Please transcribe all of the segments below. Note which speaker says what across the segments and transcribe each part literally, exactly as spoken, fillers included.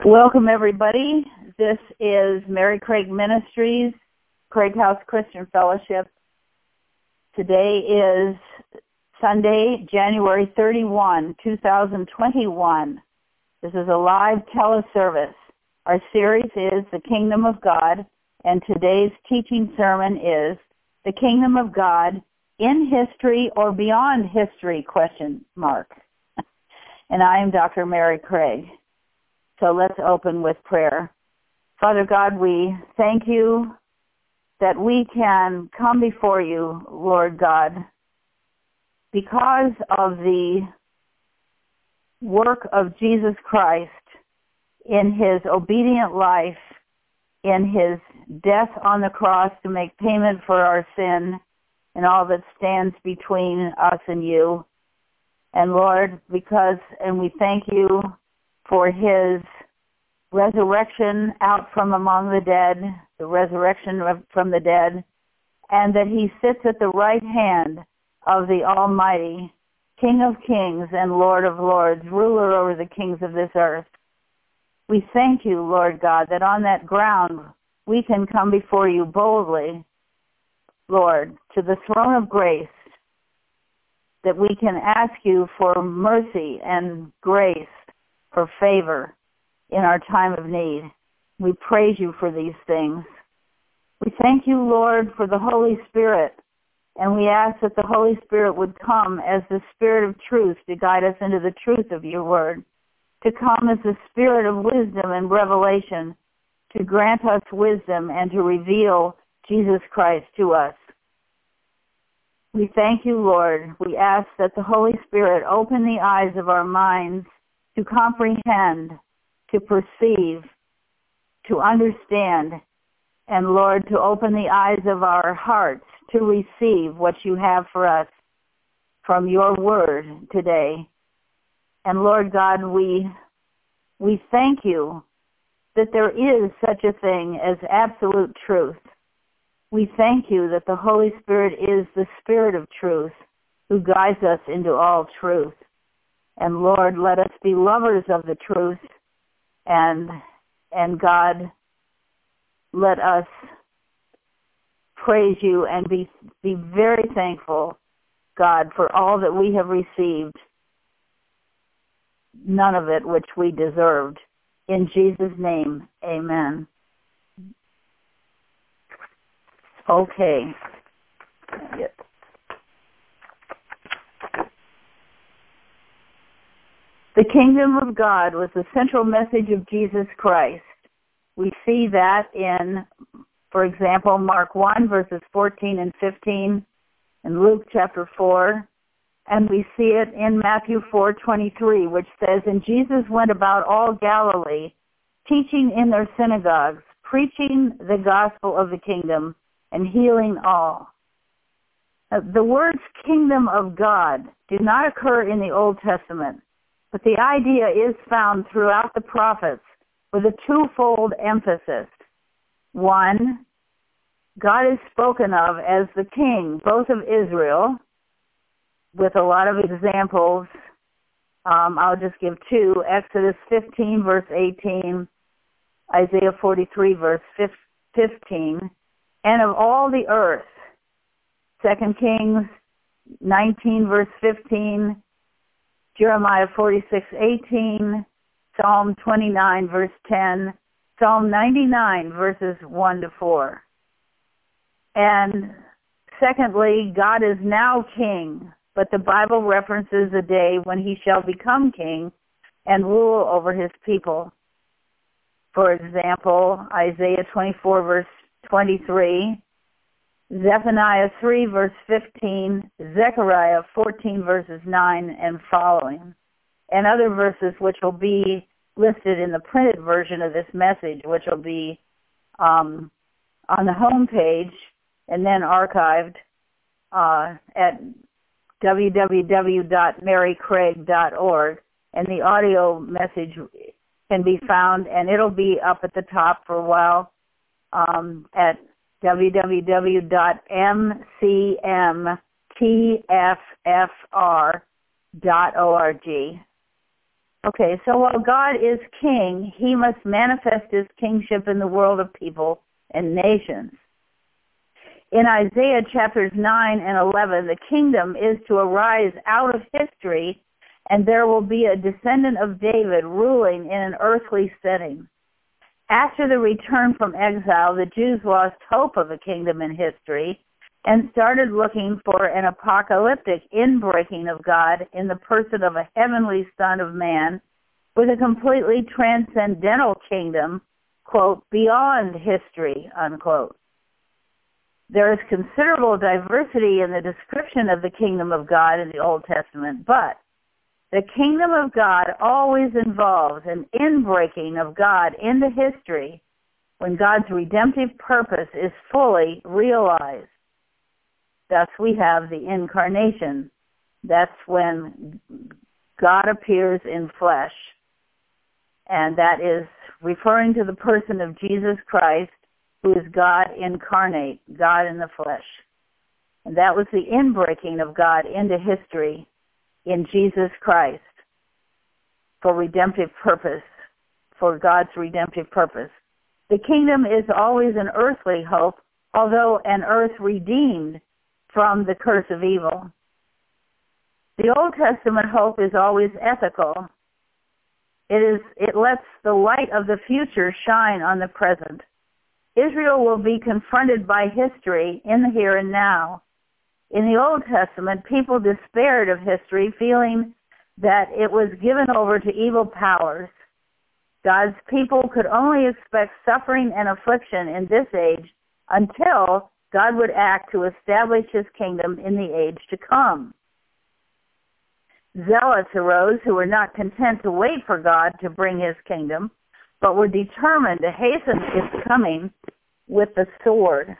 Speaker 1: Welcome, everybody. This is Mary Craig Ministries, Craig House Christian Fellowship. Today is Sunday, January thirty-first, two thousand twenty-one. This is a live teleservice. Our series is The Kingdom of God, and today's teaching sermon is The Kingdom of God in History or Beyond History, question mark. And I am Doctor Mary Craig. So let's open with prayer. Father God, we thank you that we can come before you, Lord God, because of the work of Jesus Christ in his obedient life, in his death on the cross to make payment for our sin and all that stands between us and you. And Lord, because, and we thank you for his resurrection out from among the dead, the resurrection from the dead, and that he sits at the right hand of the Almighty, King of kings and Lord of lords, ruler over the kings of this earth. We thank you, Lord God, that on that ground we can come before you boldly, Lord, to the throne of grace, that we can ask you for mercy and grace, for favor in our time of need. We praise you for these things. We thank you, Lord, for the Holy Spirit, and we ask that the Holy Spirit would come as the Spirit of truth to guide us into the truth of your word, to come as the Spirit of wisdom and revelation, to grant us wisdom and to reveal Jesus Christ to us. We thank you, Lord. We ask that the Holy Spirit open the eyes of our minds to comprehend, to perceive, to understand, and Lord, to open the eyes of our hearts to receive what you have for us from your word today. And Lord God, we we thank you that there is such a thing as absolute truth. We thank you that the Holy Spirit is the Spirit of truth who guides us into all truth. And Lord, let us be lovers of the truth, and and God, let us praise you and be be very thankful, God, for all that we have received, none of it which we deserved. In Jesus' name, amen. Okay. Yep. The kingdom of God was the central message of Jesus Christ. We see that in, for example, Mark one, verses fourteen and fifteen, and Luke chapter four, and we see it in Matthew four twenty-three, which says, "And Jesus went about all Galilee, teaching in their synagogues, preaching the gospel of the kingdom, and healing all." Uh, the words kingdom of God do not occur in the Old Testament, but the idea is found throughout the prophets with a twofold emphasis. One, God is spoken of as the king, both of Israel, with a lot of examples. Um, I'll just give two: Exodus fifteen, verse eighteen, Isaiah forty-three, verse fifteen, and of all the earth, Second Kings nineteen, verse fifteen, Jeremiah forty-six, eighteen, Psalm twenty-nine, verse ten, Psalm ninety-nine, verses one to four. And secondly, God is now king, but the Bible references a day when he shall become king and rule over his people. For example, Isaiah twenty-four, verse twenty-three, Zephaniah three, verse fifteen, Zechariah fourteen, verses nine and following, and other verses which will be listed in the printed version of this message, which will be um, on the home page and then archived uh, at w w w dot mary craig dot org, and the audio message can be found, and it'll be up at the top for a while um, at w w w dot m c m t f f r dot org. Okay, so while God is king, he must manifest his kingship in the world of people and nations. In Isaiah chapters nine and eleven, the kingdom is to arise out of history, and there will be a descendant of David ruling in an earthly setting. After the return from exile, the Jews lost hope of a kingdom in history and started looking for an apocalyptic inbreaking of God in the person of a heavenly Son of Man with a completely transcendental kingdom, quote, beyond history, unquote. There is considerable diversity in the description of the kingdom of God in the Old Testament, but the kingdom of God always involves an inbreaking of God into history when God's redemptive purpose is fully realized. Thus we have the incarnation. That's when God appears in flesh. And that is referring to the person of Jesus Christ, who is God incarnate, God in the flesh. And that was the inbreaking of God into history in Jesus Christ for redemptive purpose, for God's redemptive purpose. The kingdom is always an earthly hope, although an earth redeemed from the curse of evil. The Old Testament hope is always ethical. It is, it lets the light of the future shine on the present. Israel will be confronted by history in the here and now. In the Old Testament, people despaired of history, feeling that it was given over to evil powers. God's people could only expect suffering and affliction in this age until God would act to establish his kingdom in the age to come. Zealots arose who were not content to wait for God to bring his kingdom, but were determined to hasten its coming with the sword.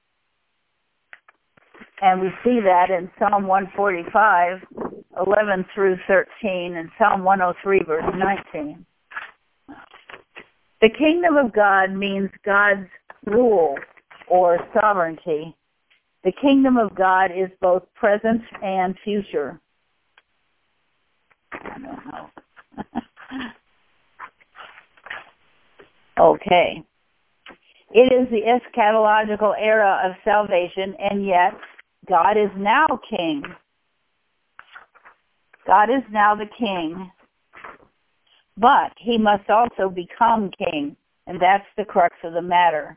Speaker 1: And we see that in Psalm one forty-five, eleven through thirteen, and Psalm one oh three, verse nineteen. The kingdom of God means God's rule or sovereignty. The kingdom of God is both present and future. I don't know. Okay. It is the eschatological era of salvation, and yet God is now king. God is now the king, but he must also become king, and that's the crux of the matter.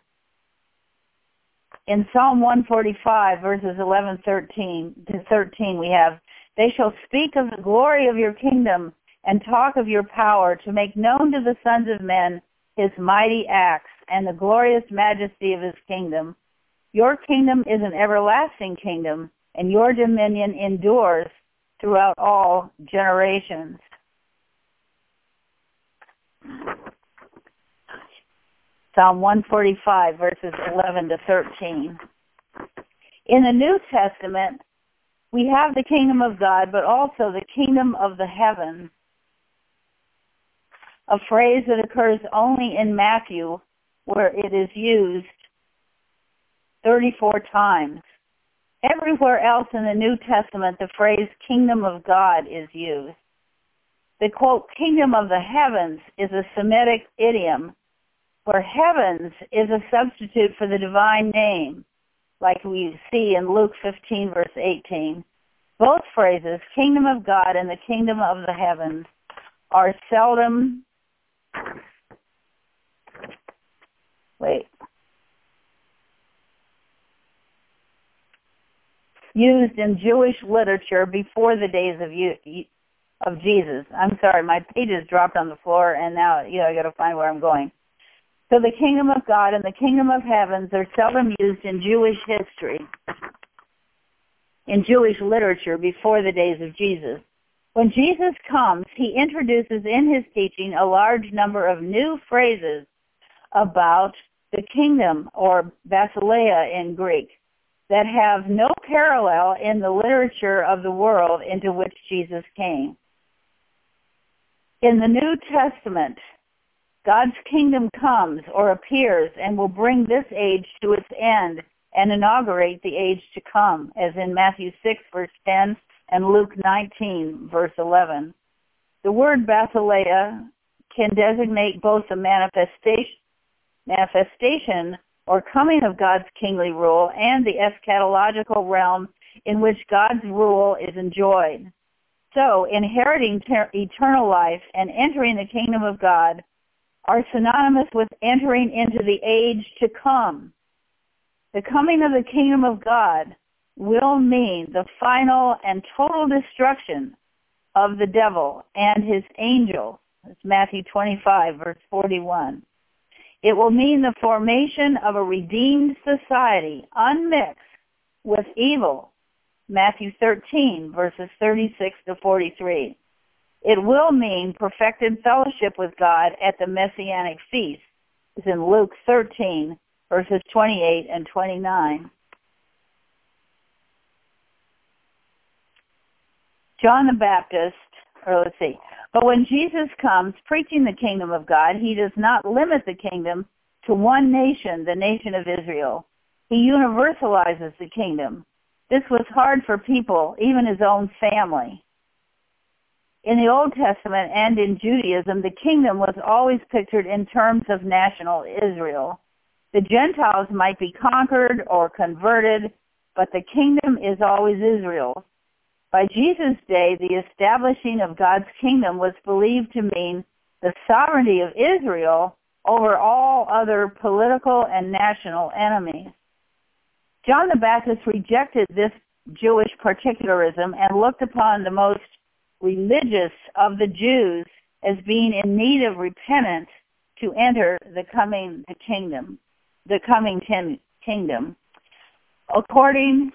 Speaker 1: In Psalm one forty-five, verses eleven thirteen to thirteen, we have, "They shall speak of the glory of your kingdom and talk of your power, to make known to the sons of men his mighty acts and the glorious majesty of his kingdom. Your kingdom is an everlasting kingdom, and your dominion endures throughout all generations." Psalm one forty-five, verses eleven to thirteen. In the New Testament, we have the kingdom of God, but also the kingdom of the heavens, a phrase that occurs only in Matthew, where it is used thirty-four times. Everywhere else in the New Testament, the phrase kingdom of God is used. The, quote, kingdom of the heavens is a Semitic idiom where heavens is a substitute for the divine name, like we see in Luke fifteen, verse eighteen. Both phrases, kingdom of God and the kingdom of the heavens, are seldom, wait, used in Jewish literature before the days of of Jesus. I'm sorry, my pages dropped on the floor, and now, you know, I got to find where I'm going. So the kingdom of God and the kingdom of heavens are seldom used in Jewish history, in Jewish literature before the days of Jesus. When Jesus comes, he introduces in his teaching a large number of new phrases about the kingdom, or basileia in Greek, that have no parallel in the literature of the world into which Jesus came. In the New Testament, God's kingdom comes or appears and will bring this age to its end and inaugurate the age to come, as in Matthew six, verse ten, and Luke nineteen, verse eleven. The word basileia can designate both the manifestation, manifestation or coming of God's kingly rule and the eschatological realm in which God's rule is enjoyed. So, inheriting ter- eternal life and entering the kingdom of God are synonymous with entering into the age to come. The coming of the kingdom of God will mean the final and total destruction of the devil and his angels. It's Matthew twenty-five, verse forty-one. It will mean the formation of a redeemed society unmixed with evil. Matthew thirteen, verses thirty-six to forty-three. It will mean perfected fellowship with God at the Messianic feast. It's in Luke thirteen, verses twenty-eight and twenty-nine. John the Baptist, or let's see, but when Jesus comes preaching the kingdom of God, he does not limit the kingdom to one nation, the nation of Israel. He universalizes the kingdom. This was hard for people, even his own family. In the Old Testament and in Judaism, the kingdom was always pictured in terms of national Israel. The Gentiles might be conquered or converted, but the kingdom is always Israel. By Jesus' day, the establishing of God's kingdom was believed to mean the sovereignty of Israel over all other political and national enemies. John the Baptist rejected this Jewish particularism and looked upon the most religious of the Jews as being in need of repentance to enter the coming the kingdom, the coming ten, kingdom. According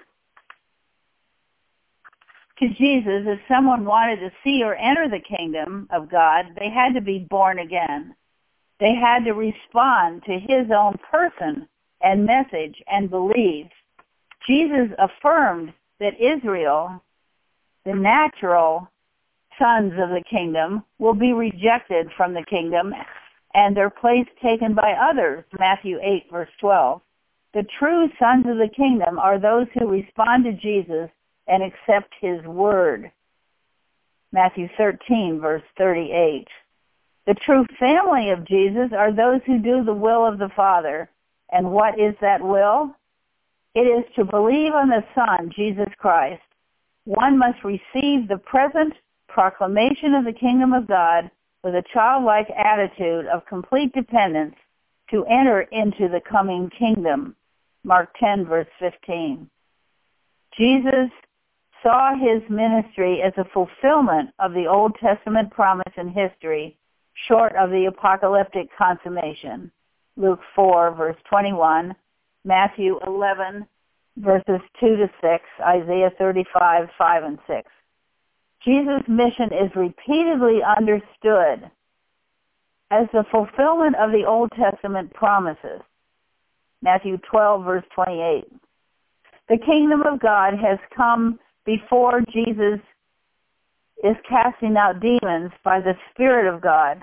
Speaker 1: to Jesus, if someone wanted to see or enter the kingdom of God, they had to be born again. They had to respond to his own person and message and believe. Jesus affirmed that Israel, the natural sons of the kingdom, will be rejected from the kingdom and their place taken by others, Matthew eight, verse twelve. The true sons of the kingdom are those who respond to Jesus and accept his word, Matthew thirteen, verse thirty-eight. The true family of Jesus are those who do the will of the Father. And what is that will? It is to believe on the Son, Jesus Christ. One must receive the present proclamation of the kingdom of God with a childlike attitude of complete dependence to enter into the coming kingdom. Mark ten, verse fifteen. Jesus saw his ministry as a fulfillment of the Old Testament promise in history, short of the apocalyptic consummation. Luke four, verse twenty-one, Matthew eleven, verses two to six, Isaiah thirty-five, five and six. Jesus' mission is repeatedly understood as the fulfillment of the Old Testament promises. Matthew twelve, verse twenty-eight. The kingdom of God has come before Jesus is casting out demons by the Spirit of God.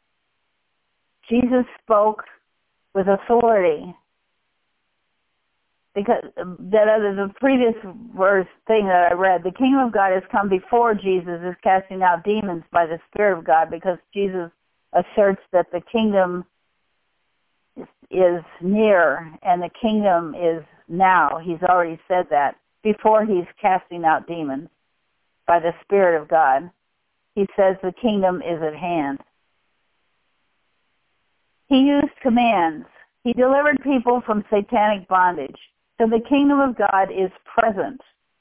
Speaker 1: Jesus spoke with authority. Because that other the previous verse thing that I read, the kingdom of God has come before Jesus is casting out demons by the Spirit of God, because Jesus asserts that the kingdom is, is near and the kingdom is now. He's already said that before he's casting out demons by the Spirit of God. He says the kingdom is at hand. He used commands. He delivered people from satanic bondage. So the kingdom of God is present.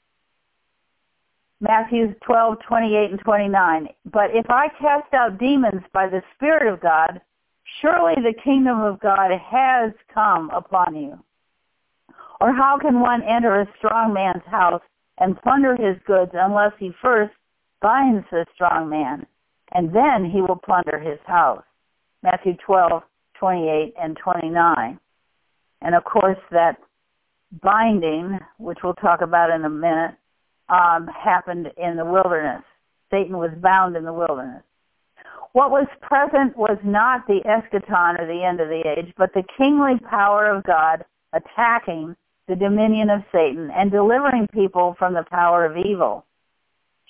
Speaker 1: Matthew twelve, twenty-eight and twenty-nine. But if I cast out demons by the Spirit of God, surely the kingdom of God has come upon you. Or how can one enter a strong man's house and plunder his goods unless he first binds the strong man, and then he will plunder his house? Matthew twelve, twenty-eight and twenty-nine. And of course that binding, which we'll talk about in a minute, um, happened in the wilderness. Satan was bound in the wilderness. What was present was not the eschaton or the end of the age, but the kingly power of God attacking the dominion of Satan and delivering people from the power of evil.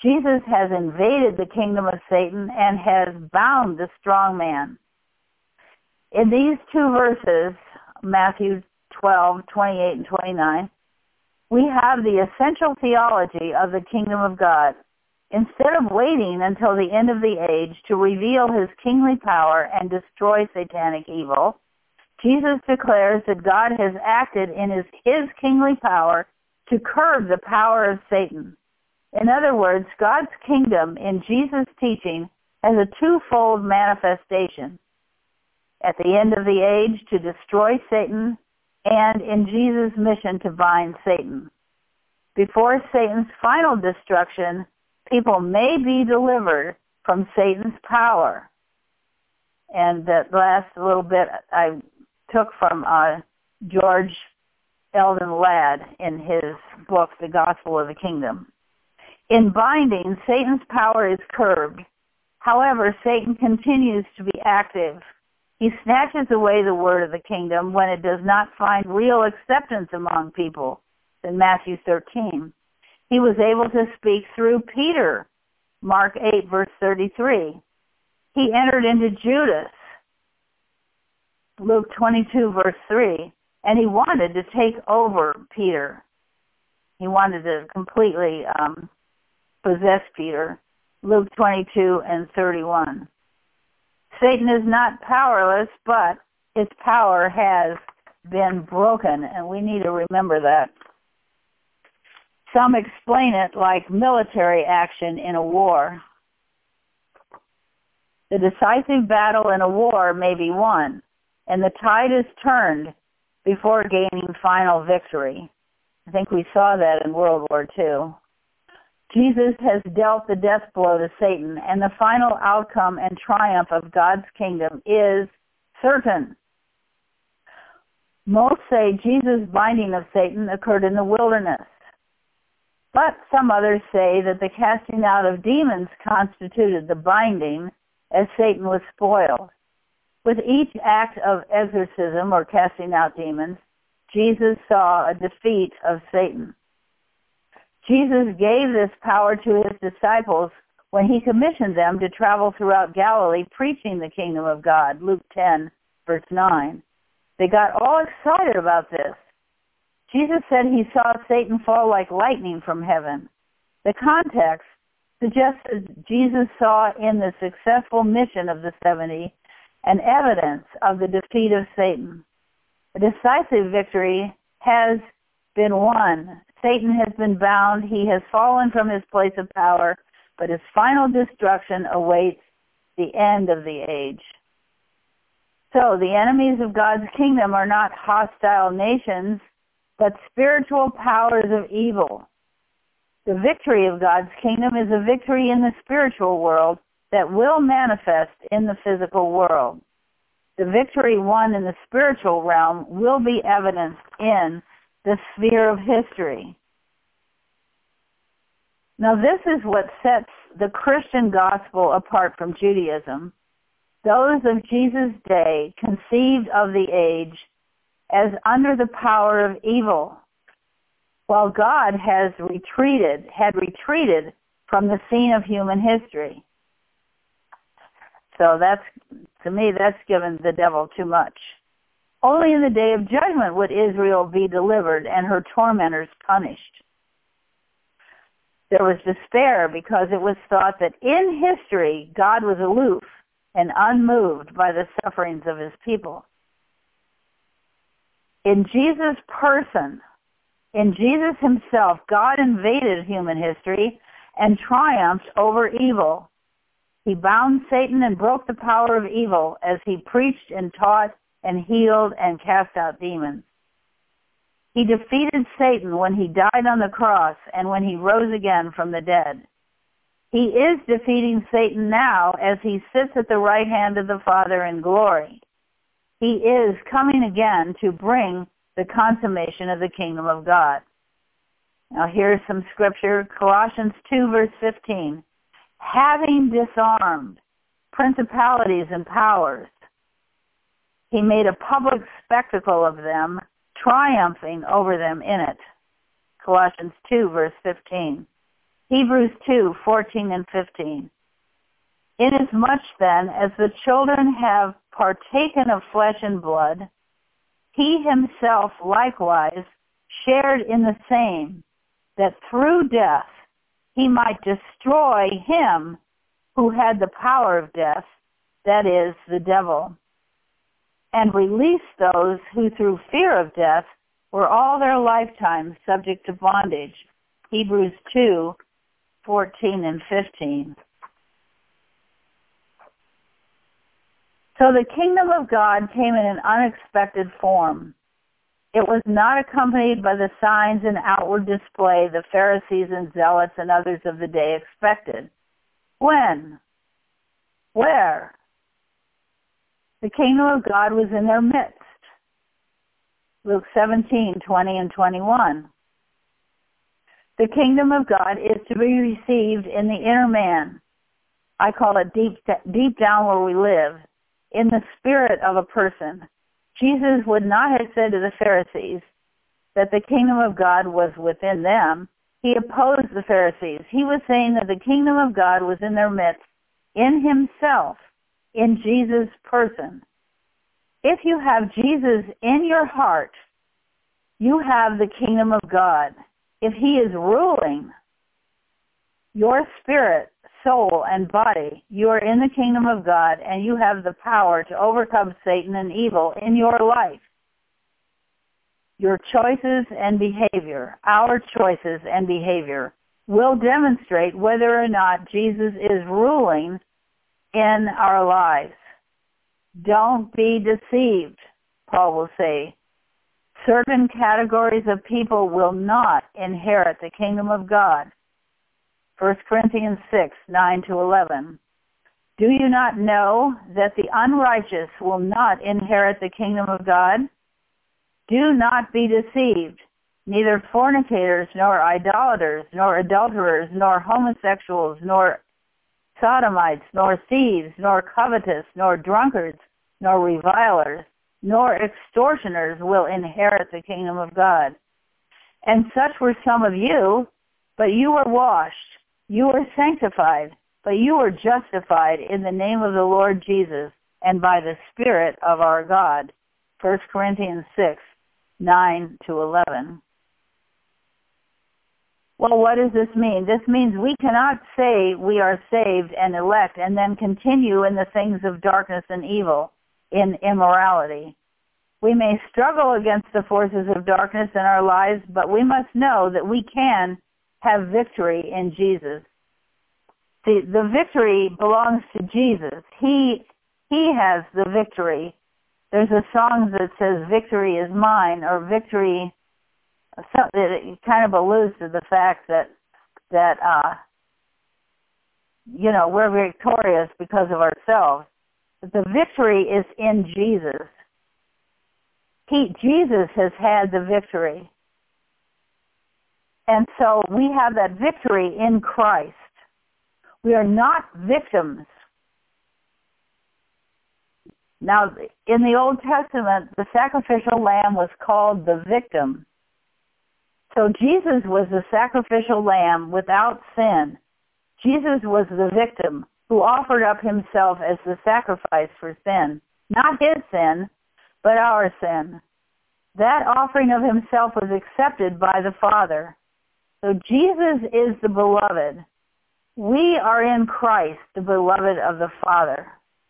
Speaker 1: Jesus has invaded the kingdom of Satan and has bound the strong man. In these two verses, Matthew twelve, twenty-eight and twenty-nine, we have the essential theology of the kingdom of God. Instead of waiting until the end of the age to reveal his kingly power and destroy satanic evil, Jesus declares that God has acted in his, his kingly power to curb the power of Satan. In other words, God's kingdom in Jesus' teaching has a twofold manifestation. At the end of the age, to destroy Satan, and in Jesus' mission to bind Satan. Before Satan's final destruction, people may be delivered from Satan's power. And that last little bit I took from uh, George Eldon Ladd in his book, The Gospel of the Kingdom. In binding, Satan's power is curbed. However, Satan continues to be active. He snatches away the word of the kingdom when it does not find real acceptance among people. In Matthew thirteen, he was able to speak through Peter, Mark eight, verse thirty-three. He entered into Judas, Luke twenty-two, verse three, and he wanted to take over Peter. He wanted to completely um, possess Peter, Luke twenty-two and thirty-one. Satan is not powerless, but his power has been broken, and we need to remember that. Some explain it like military action in a war. The decisive battle in a war may be won, and the tide is turned before gaining final victory. I think we saw that in World War Two. Jesus has dealt the death blow to Satan, and the final outcome and triumph of God's kingdom is certain. Most say Jesus' binding of Satan occurred in the wilderness. But some others say that the casting out of demons constituted the binding as Satan was spoiled. With each act of exorcism or casting out demons, Jesus saw a defeat of Satan. Jesus gave this power to his disciples when he commissioned them to travel throughout Galilee preaching the kingdom of God, Luke ten, verse nine. They got all excited about this. Jesus said he saw Satan fall like lightning from heaven. The context suggests that Jesus saw in the successful mission of the seventy an evidence of the defeat of Satan. A decisive victory has been won. Satan has been bound. He has fallen from his place of power, but his final destruction awaits the end of the age. So the enemies of God's kingdom are not hostile nations, but spiritual powers of evil. The victory of God's kingdom is a victory in the spiritual world that will manifest in the physical world. The victory won in the spiritual realm will be evidenced in the sphere of history. Now, this is what sets the Christian gospel apart from Judaism. Those of Jesus' day conceived of the age as under the power of evil, while God has retreated, had retreated from the scene of human history. So that's, to me, that's given the devil too much. Only in the day of judgment would Israel be delivered and her tormentors punished. There was despair because it was thought that in history God was aloof and unmoved by the sufferings of his people. In Jesus' person, in Jesus himself, God invaded human history and triumphed over evil. He bound Satan and broke the power of evil as he preached and taught and healed and cast out demons. He defeated Satan when he died on the cross and when he rose again from the dead. He is defeating Satan now as he sits at the right hand of the Father in glory. He is coming again to bring the consummation of the kingdom of God. Now here's some scripture, Colossians two, verse fifteen. Having disarmed principalities and powers, he made a public spectacle of them, triumphing over them in it. Colossians two, verse fifteen. Hebrews two, fourteen and fifteen. Inasmuch then as the children have partaken of flesh and blood, he himself likewise shared in the same, that through death he might destroy him who had the power of death, that is, the devil, and release those who through fear of death were all their lifetime subject to bondage. Hebrews two, fourteen and fifteen. So the kingdom of God came in an unexpected form. It was not accompanied by the signs and outward display the Pharisees and zealots and others of the day expected. When? Where? The kingdom of God was in their midst. Luke seventeen, twenty and twenty-one. The kingdom of God is to be received in the inner man. I call it deep, deep down where we live, in the spirit of a person. Jesus would not have said to the Pharisees that the kingdom of God was within them. He opposed the Pharisees. He was saying that the kingdom of God was in their midst, in himself, in Jesus' person. If you have Jesus in your heart, you have the kingdom of God. If he is ruling your spirit, soul, and body, you are in the kingdom of God, and you have the power to overcome Satan and evil in your life. Your choices and behavior, our choices and behavior, will demonstrate whether or not Jesus is ruling in our lives. Don't be deceived, Paul will say. Certain categories of people will not inherit the kingdom of God. First Corinthians six, nine to eleven. Do you not know that the unrighteous will not inherit the kingdom of God? Do not be deceived. Neither fornicators, nor idolaters, nor adulterers, nor homosexuals, nor sodomites, nor thieves, nor covetous, nor drunkards, nor revilers, nor extortioners will inherit the kingdom of God. And such were some of you, but you were washed, you were sanctified, but you were justified in the name of the Lord Jesus and by the Spirit of our God. First Corinthians six, nine to eleven. Well, what does this mean? This means we cannot say we are saved and elect and then continue in the things of darkness and evil, in immorality. We may struggle against the forces of darkness in our lives, but we must know that we can have victory in Jesus. The, the victory belongs to Jesus. He, he has the victory. There's a song that says, victory is mine, or victory, it kind of alludes to the fact that, that uh, you know, we're victorious because of ourselves. But the victory is in Jesus. He, Jesus has had the victory. And so we have that victory in Christ. We are not victims. Now, in the Old Testament, the sacrificial lamb was called the victim. So Jesus was the sacrificial lamb without sin. Jesus was the victim who offered up himself as the sacrifice for sin. Not his sin, but our sin. That offering of himself was accepted by the Father. So Jesus is the beloved. We are in Christ, the beloved of the Father.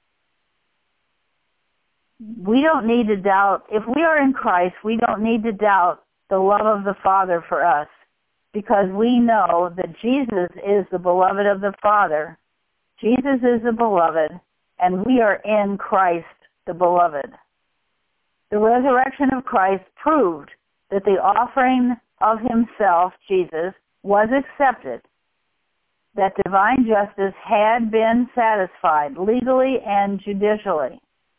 Speaker 1: We don't need to doubt, if we are in Christ, we don't need to doubt the love of the Father for us, because we know that Jesus is the beloved of the Father. Jesus is the beloved, and we are in Christ, the beloved. The resurrection of Christ proved that the offering of himself, Jesus, was accepted, that divine justice had been satisfied legally and judicially.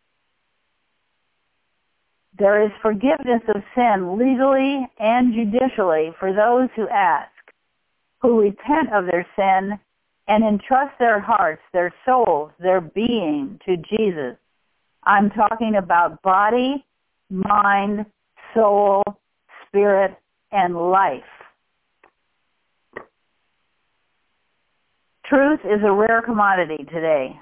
Speaker 1: There is forgiveness of sin legally and judicially for those who ask, who repent of their sin and entrust their hearts, their souls, their being to Jesus. I'm talking about body, mind, soul, spirit, and life. Truth is a rare commodity today.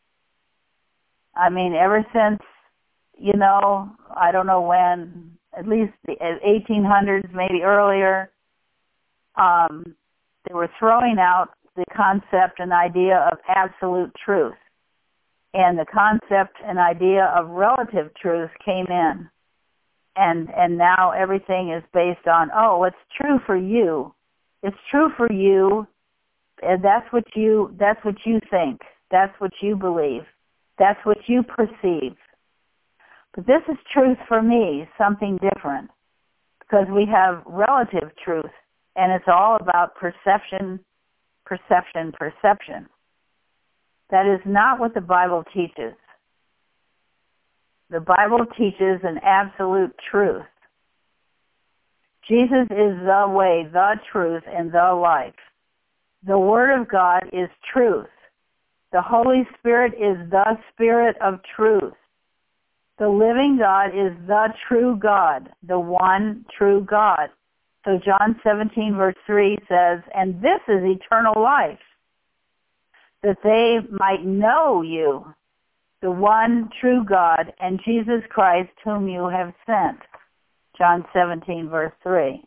Speaker 1: I mean, ever since, you know, I don't know when, at least the eighteen hundreds, maybe earlier, um, they were throwing out the concept and idea of absolute truth. And the concept and idea of relative truth came in. And and now everything is based on, oh, it's true for you. It's true for you. And that's what you that's what you think. That's what you believe. That's what you perceive. But this is truth for me, something different. Because we have relative truth, and it's all about perception, perception, perception. That is not what the Bible teaches. The Bible teaches an absolute truth. Jesus is the way, the truth, and the life. The Word of God is truth. The Holy Spirit is the Spirit of truth. The living God is the true God, the one true God. So John seventeen, verse three says, and this is eternal life, that they might know you, the one true God, and Jesus Christ, whom you have sent. John seventeen, verse three.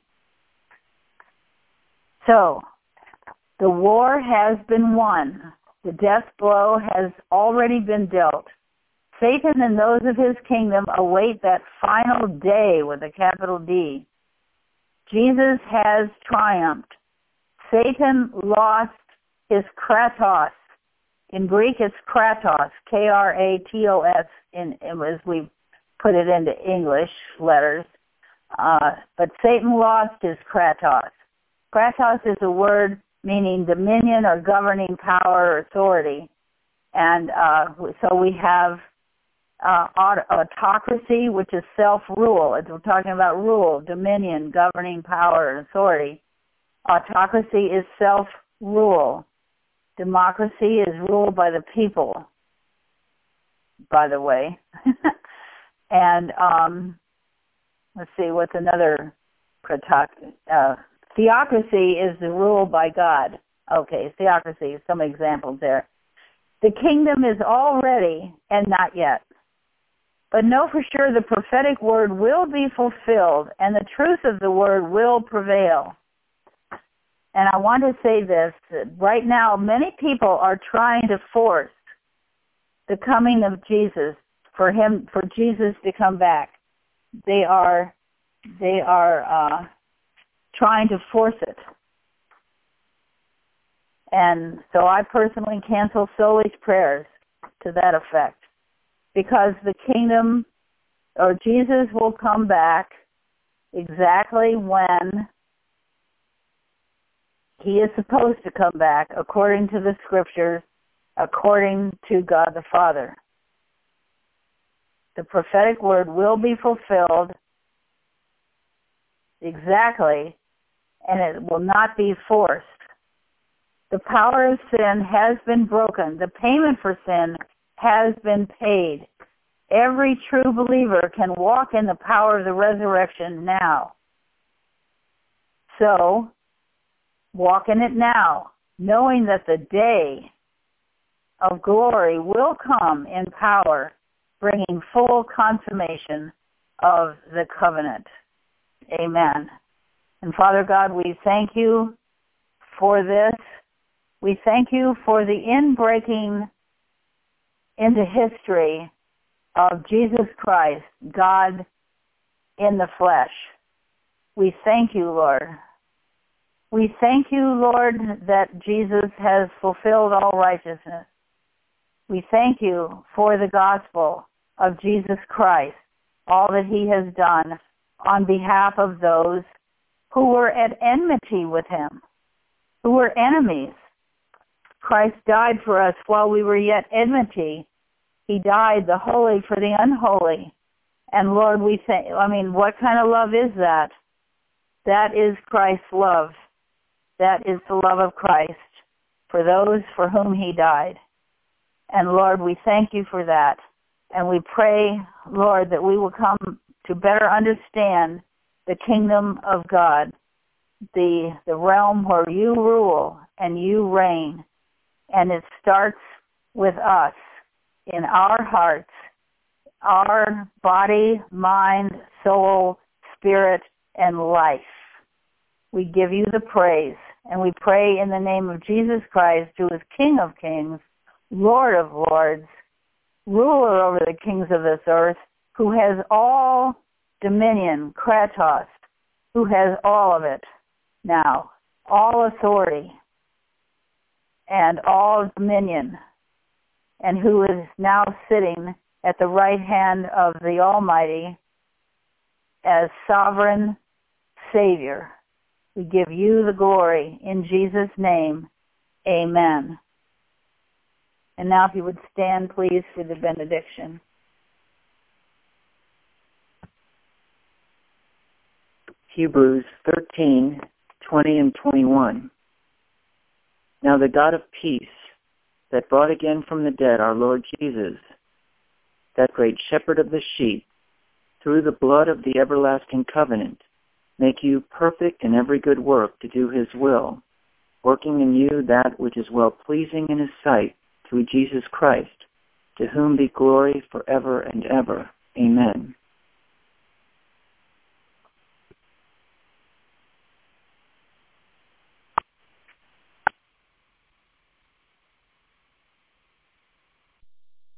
Speaker 1: So, the war has been won. The death blow has already been dealt. Satan and those of his kingdom await that final day with a capital D. Jesus has triumphed. Satan lost his kratos. In Greek, it's kratos, K R A T O S, in, as we put it into English letters. Uh, but Satan lost his kratos. Kratos is a word meaning dominion or governing power or authority. And uh, so we have uh, autocracy, which is self-rule. We're talking about rule, dominion, governing power, and authority. Autocracy is self-rule. Democracy is ruled by the people, by the way. and um, let's see, what's another uh, theocracy is the rule by God. Okay, theocracy, some examples there. The kingdom is already and not yet. But know for sure the prophetic word will be fulfilled and the truth of the word will prevail. And I want to say this, that right now many people are trying to force the coming of Jesus, for him, for Jesus to come back. They are, they are uh, trying to force it. And so I personally cancel Solis prayers to that effect, because the kingdom, or Jesus will come back exactly when he is supposed to come back, according to the scriptures, according to God the Father. The prophetic word will be fulfilled exactly, and it will not be forced. The power of sin has been broken. The payment for sin has been paid. Every true believer can walk in the power of the resurrection now. So, walk in it now, knowing that the day of glory will come in power, bringing full consummation of the covenant. Amen. And Father God, we thank you for this. We thank you for the inbreaking into history of Jesus Christ, God in the flesh. We thank you, Lord. We thank you, Lord, that Jesus has fulfilled all righteousness. We thank you for the gospel of Jesus Christ, all that he has done on behalf of those who were at enmity with him, who were enemies. Christ died for us while we were yet enmity. He died, the holy for the unholy. And Lord, we think, I mean, what kind of love is that? That is Christ's love. That is the love of Christ for those for whom he died. And Lord, we thank you for that. And we pray, Lord, that we will come to better understand the kingdom of God, the, the realm where you rule and you reign. And it starts with us, in our hearts, our body, mind, soul, spirit, and life. We give you the praise, and we pray in the name of Jesus Christ, who is King of kings, Lord of lords, ruler over the kings of this earth, who has all dominion, kratos, who has all of it now, all authority and all dominion, and who is now sitting at the right hand of the Almighty as sovereign Savior. We give you the glory in Jesus' name. Amen. And now if you would stand, please, for the benediction.
Speaker 2: Hebrews thirteen, twenty and twenty-one. Now the God of peace, that brought again from the dead our Lord Jesus, that great shepherd of the sheep, through the blood of the everlasting covenant, make you perfect in every good work to do his will, working in you that which is well-pleasing in his sight, through Jesus Christ, to whom be glory forever and ever. Amen.